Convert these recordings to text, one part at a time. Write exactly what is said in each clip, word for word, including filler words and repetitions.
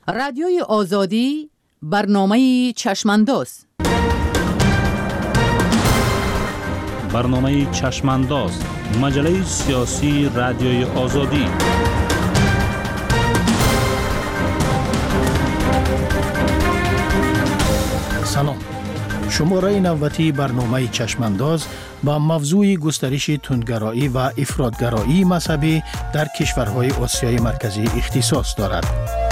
رادیوی آزادی برنامه چشمانداز. برنامه چشمانداز، مجله سیاسی رادیوی آزادی. سلام. شماره نوبتی برنامه چشمانداز با موضوع گسترش تندگرایی و افراطگرایی مذهبی در کشورهای آسیای مرکزی اختصاص دارد.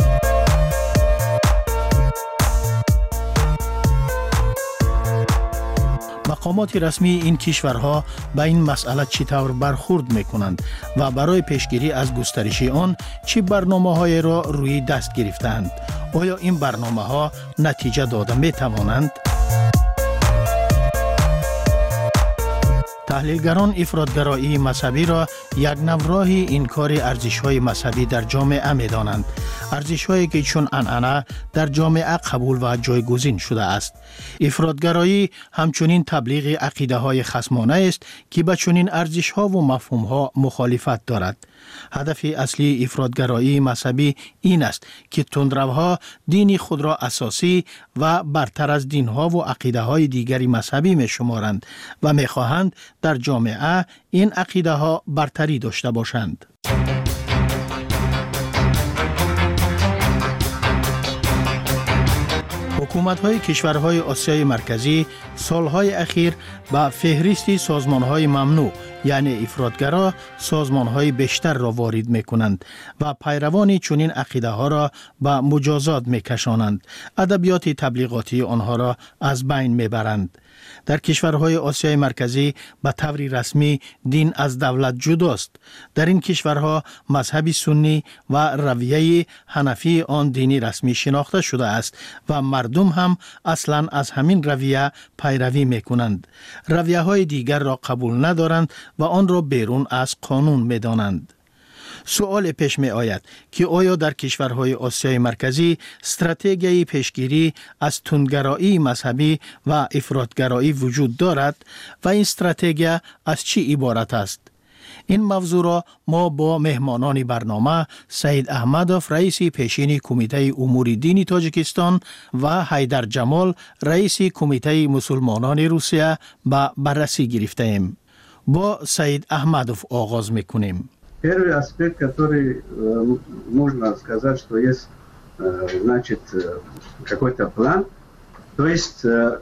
مقامات رسمی این کشورها به این مسئله چطور برخورد میکنند و برای پیشگیری از گسترش آن چه برنامه‌های را روی دست گرفتند؟ آیا این برنامه‌ها نتیجه داده میتوانند؟ تحلیلگران افراطگرایی مذهبی را یک نوع انکار ارزش‌های مذهبی در جامعه می‌دانند. ارزش‌هایی که چون عنعنه در جامعه قبول و جایگزین شده است. افراطگرایی همچنین تبلیغ عقیده‌های خصمانه است که با چنین ارزش‌ها و مفهوم‌ها مخالفت دارد. هدف اصلی افراطگرایی مذهبی این است که تندروها دین خود را اساسی و برتر از دین‌ها و عقیده‌های دیگری مذهبی می‌شمارند و می‌خواهند در جامعه این عقیده‌ها برتری داشته باشند. حکومت‌های کشورهای آسیای مرکزی سالهای اخیر با فهرست سازمان‌های ممنوع یعنی افراطگرا سازمان‌های بیشتر را وارد می‌کنند و پیروان چنین عقیده‌ها را به مجازات می‌کشانند. ادبیات تبلیغاتی آنها را از بین می‌برند. در کشورهای آسیای مرکزی به طور رسمی دین از دولت جداست. در این کشورها مذهب سنی و رویه حنفی آن دینی رسمی شناخته شده است و مردم هم اصلاً از همین رویه پیروی می‌کنند. رویه‌های دیگر را قبول ندارند و آن را بیرون از قانون می‌دانند. سوال پیش می آید که آیا در کشورهای آسیای مرکزی استراتژی پیشگیری از تندگرایی مذهبی و افراطگرایی وجود دارد و این استراتژی از چی عبارت است؟ این موضوع را ما با مهمانان برنامه سید احمدوف رئیس پیشین کمیته امور دینی تاجیکستان و حیدر جمال رئیس کمیته مسلمانان روسیه به بررسی گرفته ایم. با سید احمدوف آغاز میکنیم. Первый аспект, который э, можно сказать, что есть э, значит, э, какой-то план, то есть э,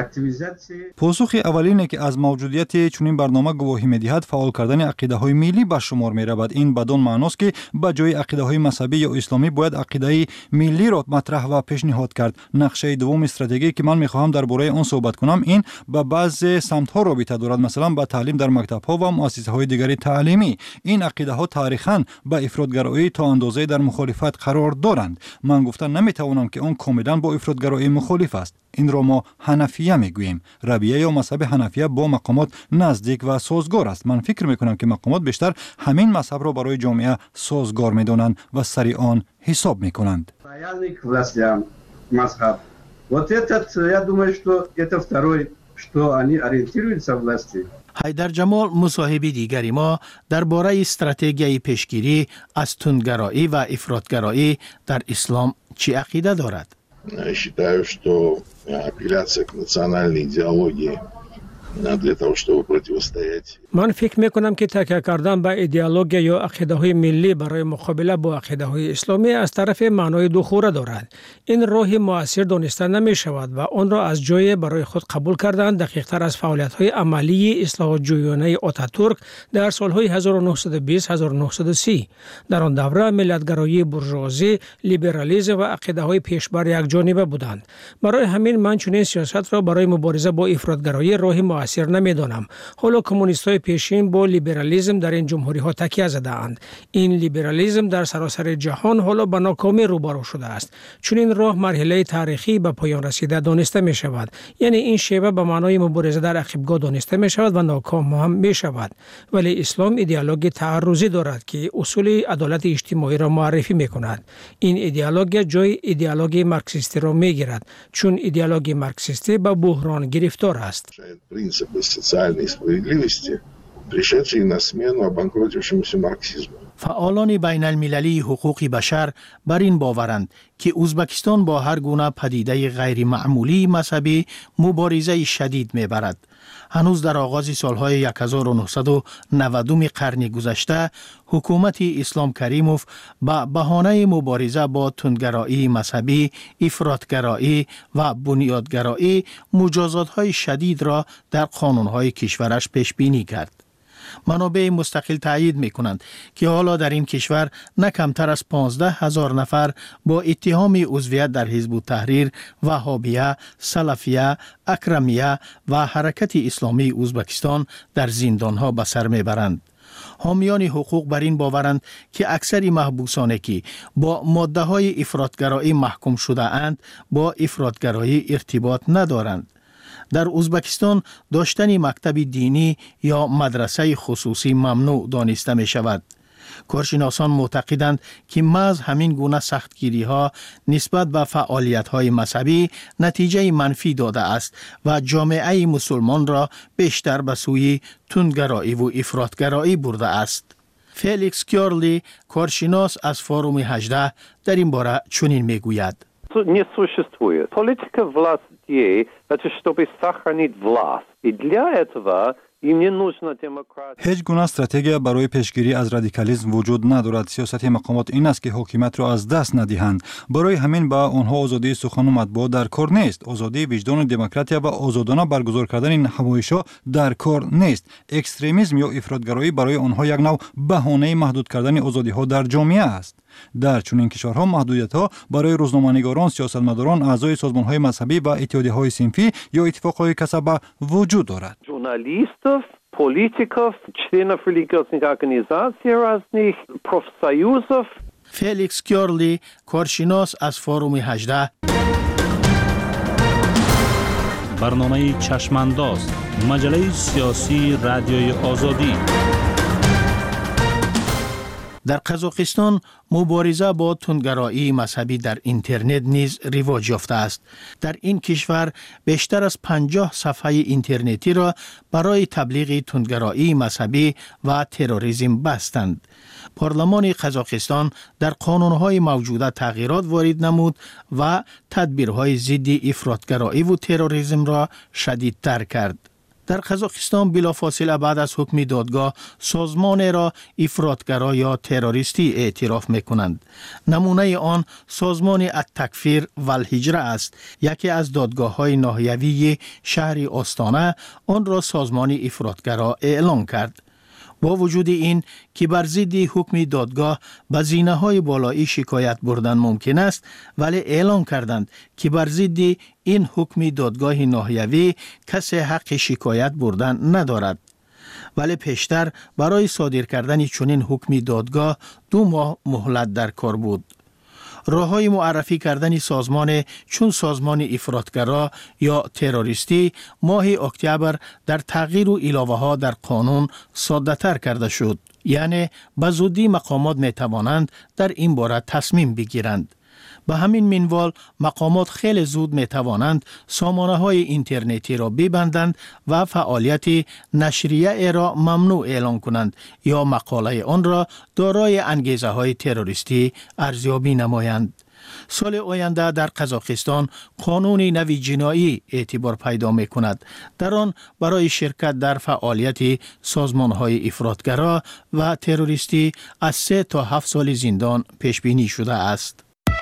پاسخ اولینه که از موجودیت چنین برنامه گواهی می‌دهد فعال کردن عقیده‌های ملی به شمار می‌رود. این بدون معناست که به جای عقیده‌های مذهبی یا اسلامی باید عقیده ملی را مطرح و پیشنهاد کرد. نقشه دوم استراتژی که من می‌خواهم درباره آن صحبت کنم این با بعض سمت‌ها رابطه دارد، مثلا با تعلیم در مکتب‌ها و مؤسسه‌های دیگری تعلیمی. این عقیده‌ها تاریخاً با افراطگرایی تا اندازه در مخالفت قرار دارند. من گفتن نمی‌توانم که آن کاملاً با افراطگرایی مخالف است. این را ما حنفیه میگوییم. رویه یا مذهب حنفیه با مقامات نزدیک و سازگار است. من فکر میکنم که مقامات بیشتر همین مذهب را برای جامعه سازگار میدانند و سری آن حساب میکنند. حیدر جمال مصاحبه دیگری ما درباره استراتژی پیشگیری از تندگرایی و افراطگرایی در اسلام چه عقیده دارد؟ Считаю, что апелляция к национальной идеологии для того, чтобы противостоять. من فکر میکنم که تکیه کردن به ایدئولوژی یا عقیده های ملی برای مقابله با عقیده های اسلامی از طرف معنای دوخوره دارد. این راه مؤثر دانسته نمی شود و آن را از جای برای خود قبول کردن دقیق تر از فعالیت های عملی اصلاح جویانه آتاتورک در سالهای هزار و نهصد و بیست تا هزار و نهصد و سی. در آن دوره ملتگرایی بورژوازی، لیبرالیسم و عقیده های پیشبر یک جانبه بودند. برای همین من چنین سیاست را برای مبارزه با افراطگرایی راه مؤثر نمیدانم. حالا کمونیست‌های پیشین با لیبرالیسم در این جمهوری ها تکیه زدند. این لیبرالیسم در سراسر جهان حالا به ناکامی روبرو شده است. چون این راه مرحله تاریخی به پایان رسیده دانسته می شود. یعنی این شیوه به معنای مبارزه در عقبگاه دانسته می شود و ناکام هم می شود. ولی اسلام ایدئولوژی تعرضی دارد که اصول عدالت اجتماعی را معرفی می کند. این ایدئولوژی جای ایدئولوژی مارکسیستی را می گیرد چون ایدئولوژی مارکسیستی به بحران گرفتار است. Принципы социальной справедливости пришедший на смену обанкротившемуся марксизму. فعالان بین المللی حقوق بشر بر این باورند که ازبکستان با هر گونه پدیده غیر معمولی مذهبی مبارزه شدید می‌برد. هنوز در آغاز سالهای هزار و نهصد و نود قرن گذشته حکومت اسلام کریموف با بهانه مبارزه با تندگرایی مذهبی، افراطگرایی و بنیادگرایی مجازات‌های شدید را در قانون‌های کشورش پیش بینی کرد. منابع مستقل تایید می کنند که حالا در این کشور نه کمتر از پانزده هزار نفر با اتهام عضویت در حزب التحریر، وهابیه، سلفیه، اکرمیه و حرکت اسلامی ازبکستان در زندانها به سر می برند. حامیان حقوق بر این باورند که اکثر محبوسانی که با ماده های افراطگرایی محکوم شده اند با افراطگرایی ارتباط ندارند. در ازبکستان داشتن مکتب دینی یا مدرسه خصوصی ممنوع دانسته می شود. کارشناسان معتقدند که محض همین گونه سختگیری ها نسبت به فعالیت های مذهبی نتیجه منفی داده است و جامعه مسلمان را بیشتر به سوی تندگرایی و افراطگرایی برده است. فلیکس کیارلی، کارشناس از فوروم هجده، در این باره چنین می گوید. Не существует. Политика власти – это чтобы сохранить власть. И для этого им не нужна демократия. هیچ گونه استراتژی برای پیشگیری از رادیکالیسم وجود ندارد. سیاست مقامات این است که حکومت را از دست ندهند. برای همین با آنها آزادی سخن و مطبوعات در کار نیست. آزادی وجدان و دموکراسی و آزادانه برگزار کردن این نمایش‌ها در کار نیست. اکستریمیسم یا افراطگرایی برای آنها یک نوع بهانه محدود کردن آزادی‌ها در جامعه است. در چنین کشورها محدودیت‌ها برای روزنامه‌نگاران، سیاستمداران، اعضای سازمان‌های مذهبی و اتحادیه‌های صنفی یا اتفاق‌های کسبه وجود دارد. Журналистов, политиков, членов религиозных организаций разных, профсоюзов. فلیکس کیارلی، کارشناس از فوروم هجده. برنامه چشمانداز، مجله سیاسی رادیوی آزادی. در قزاقستان مبارزه با تندگرایی مذهبی در اینترنت نیز رواج یافته است. در این کشور بیشتر از پنجاه صفحه اینترنتی را برای تبلیغ تندگرایی مذهبی و تروریسم بستند. پارلمان قزاقستان در قانونهای موجوده تغییرات وارد نمود و تدبیرهای ضد افراطگرایی و تروریسم را شدیدتر کرد. در قزاقستان بلافاصله بعد از حکم دادگاه سازمان را افراطگرا یا تروریستی اعتراف می‌کنند. نمونه آن سازمان التکفیر و الهجره است. یکی از دادگاه‌های ناحیوی شهر آستانه آن را سازمان افراطگرا اعلام کرد. با وجود این که بر ضد حکم دادگاه به زینه‌های بالایی شکایت بردن ممکن است، ولی اعلام کردند که بر ضد این حکم دادگاه ناحیوی کسی حق شکایت بردن ندارد. ولی پیشتر برای صادر کردن چنین حکم دادگاه دو ماه مهلت در کار بود. راه‌های معرفی کردن سازمان چون سازمان افراطگرا یا تروریستی ماه اکتبر در تغییر و علاوه‌ها در قانون ساده‌تر کرده شد. یعنی به زودی مقامات می‌توانند در این باره تصمیم بگیرند. به همین منوال مقامات خیلی زود می توانند سامانه‌های اینترنتی را ببندند و فعالیت نشریه را ممنوع اعلان کنند یا مقاله آن را دارای انگیزه‌های تروریستی ارزیابی نمایند. سال آینده در قزاقستان قانون نوی جنایی اعتبار پیدا می کند. در آن برای شرکت در فعالیت سازمان‌های افراطگرا و تروریستی از سه تا هفت سال زندان پیش بینی شده است.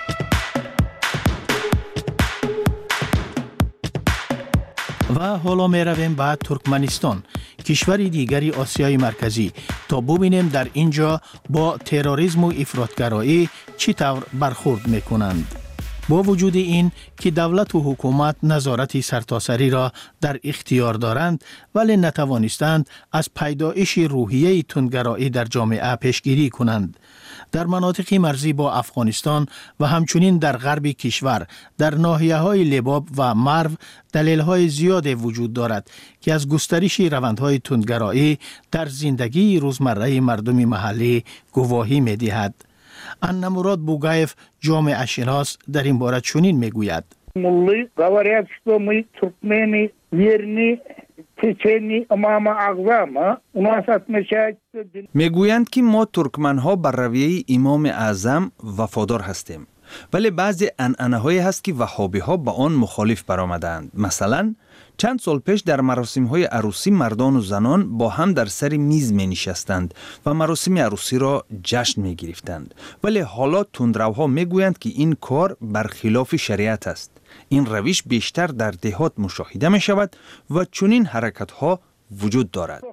و حالا می رویم به ترکمنستان، کشوری دیگری آسیای مرکزی، تا ببینیم در اینجا با تروریسم و افراطگرایی چطور برخورد می کنند. با وجود این که دولت و حکومت نظارت سرتاسری را در اختیار دارند، ولی نتوانستند از پیدایش روحیه تندگرایی در جامعه پیشگیری کنند. در مناطق مرزی با افغانستان و همچنین در غرب کشور در ناحیه‌های لباب و مرو دلایل زیاد وجود دارد که از گسترش روندهای تندگرایی در زندگی روزمره مردم محلی گواهی می‌دهد. انمراد بوگایف، جامعه شناس، در این باره چنین میگوید. Mulli говорят, что мы туркмены верны میگویند که ما ترکمنها بر رویه امام اعظم وفادار هستیم، ولی بعضی عنعنه‌هایی هست که وهابی‌ها با آن مخالف برآمدند. مثلا چند سال پیش در مراسم‌های عروسی مردان و زنان با هم در سر میز می نشستند و مراسم عروسی را جشن می گرفتند، ولی حالا تندروها می گویند که این کار برخلاف شریعت است. این روش بیشتر در دهات مشاهده می شود و چنین حرکت‌ها وجود دارد.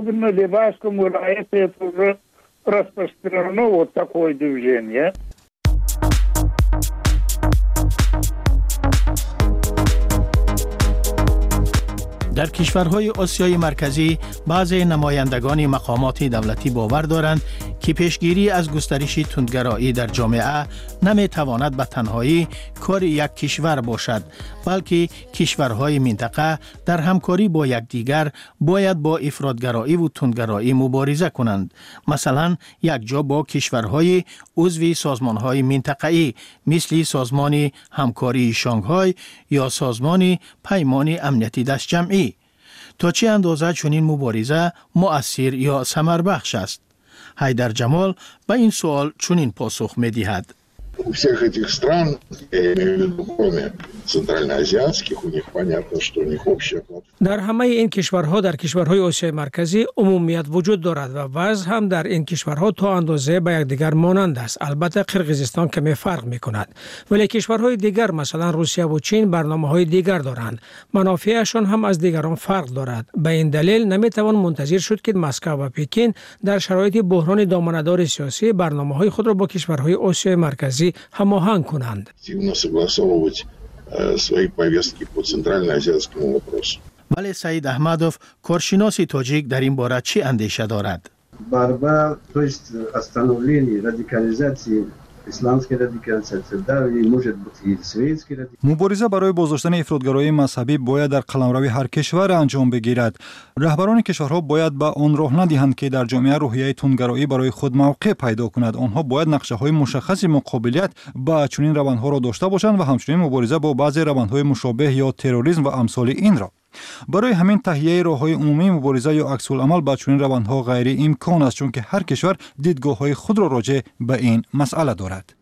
در کشورهای آسیای مرکزی بعضی نمایندگان مقامات دولتی باور دارند که پیشگیری از گسترش تندگرایی در جامعه نمیتواند به تنهایی کار یک کشور باشد، بلکه کشورهای منطقه در همکاری با یکدیگر باید با افراطگرایی و تندگرایی مبارزه کنند. مثلا یک جا با کشورهای عضو سازمانهای منطقه‌ای مثل سازمان همکاری شانگهای یا سازمان پیمان امنیتی دست جمعی. تا چه اندازه چنین مبارزه مؤثر یا ثمربخش است؟ حیدر جمال به این سوال چنین پاسخ می‌دهد. У всех этих стран, я имею в виду, кроме центральноазиатских, у них понятно, что у них общая платформа. در همه این کشورها در کشورهای آسیای مرکزی عمومیت وجود دارد و وضع هم در این کشورها تا اندازه به یکدیگر مانند است. البته قرقیزستان کمی فرق می‌کند، ولی کشورهای دیگر مثلا روسیه و چین برنامه‌های دیگر دارند. منافعشان هم از دیگران فرق دارد. به این دلیل نمی‌توان منتظر شد که مسکو و پکین در شرایط بحران دامنه‌دار سیاسی برنامه‌های خود را با کشورهای آسیای مرکزی هماهنگ کنند. ولی سعید احمدوف کارشناس تاجیک در این باره چی اندیشه دارد؟ Борьба, то есть остановление радикализации исламской радикализации, да, и может быть и светской радикализации. مبارزه برای بازداشتن افراطگرایی مذهبی باید در قلمرو هر کشور انجام بگیرد. رهبران کشورها باید به آن راه ندهند که در جامعه روحیه تندگرایی برای خود موقع پیدا کند. آنها باید نقشه‌های مشخص مقابلیت با چنین روندها را داشته باشند و همچنین مبارزه با بعضی روندهای مشابه یا تروریسم و امثال این را. برای همین تهیه راه‌های عمومی مبارزه یا عکس العمل با چنین روندها غیر امکان است، چون که هر کشور دیدگاه‌های خود را راجع به این مسئله دارد.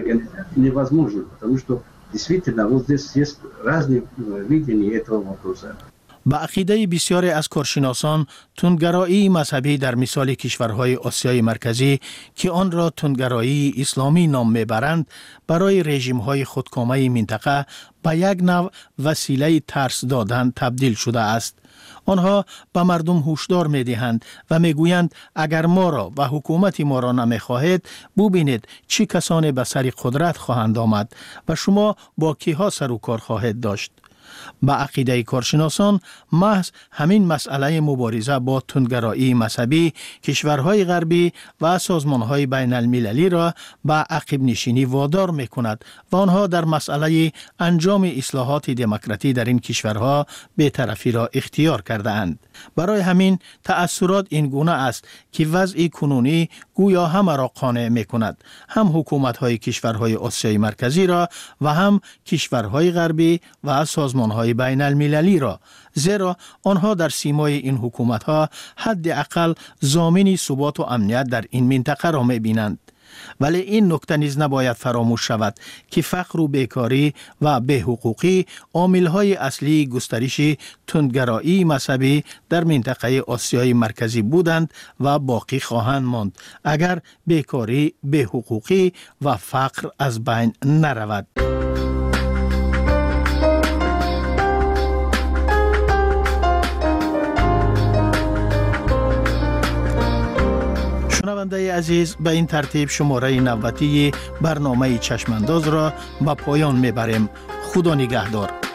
با عقیده بسیاری از کارشناسان تندگرایی مذهبی در مثال کشورهای آسیای مرکزی که آن را تندگرایی اسلامی نام میبرند برای رژیم‌های خودکامه منطقه به یک نوع وسیله ترس دادن تبدیل شده است. آنها به مردم هشدار می‌دهند و میگویند اگر ما را و حکومت ما را نمی‌خواهید ببینید چه کسانی به سر قدرت خواهند آمد و شما با کیها سر و کار خواهید داشت. با عقیده کارشناسان محض همین مسئله مبارزه با تندگرایی مذهبی کشورهای غربی و سازمانهای بین المللی را به عقب نشینی وادار می کند و آنها در مسئله انجام اصلاحات دموکراتی در این کشورها بی‌طرفی را اختیار کرده اند. برای همین تأثیرات این گونه است که وضع کنونی گویا همه را قانع می کند، هم حکومت‌های کشورهای آسیای مرکزی را و هم کشورهای غربی و سازمان‌های بین المللی را، زیرا آنها در سیمای این حکومت‌ها حداقل ضامن ثبات و امنیت در این منطقه را می‌بینند. ولی این نکته نیز نباید فراموش شود که فقر و بیکاری و بی‌حقوقی عامل‌های اصلی گسترش تندگرایی مذهبی در منطقه آسیای مرکزی بودند و باقی خواهند ماند اگر بیکاری، بی‌حقوقی و فقر از بین نرود. شنونده عزیز، به این ترتیب شماره نوتی برنامه چشمانداز را به پایان میبریم. خدا نگهدار.